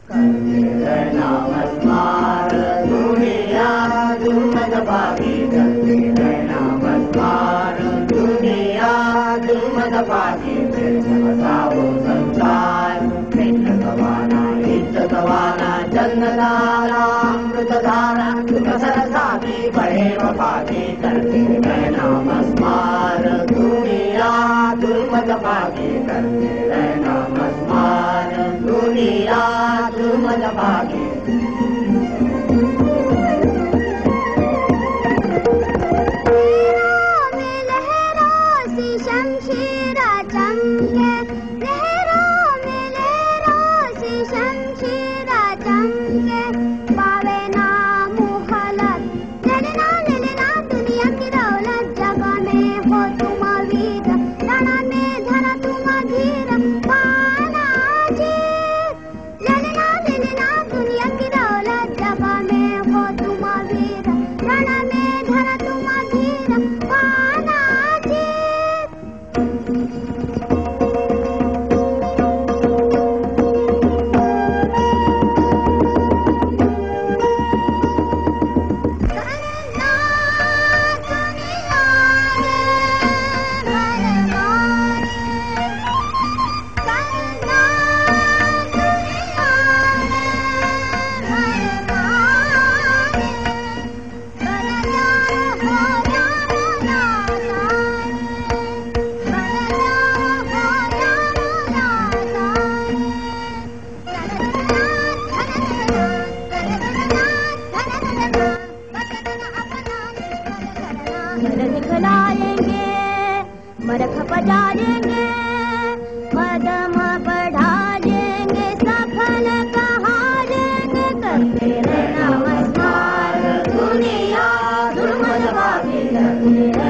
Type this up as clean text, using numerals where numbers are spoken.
करते रहना मस्मार दुनिया दुमत बागी करते रहना मस्मार दुनिया दुमत बागी फिर बताओ संसार इज्जतवाना जन्नतारा अमृतधारा सरसाती बड़े वफाती करते रहना मस्मार दुनिया दुर्मत बागी करते रहना मस्मार दुनिया दुर्मत बागी दिखलाएंगे मरख बजाएंगे कदम बढ़ा लेंगे सफल कहा लेंगे करते रहना मस्मार दुनिया दुर्मत बागी करते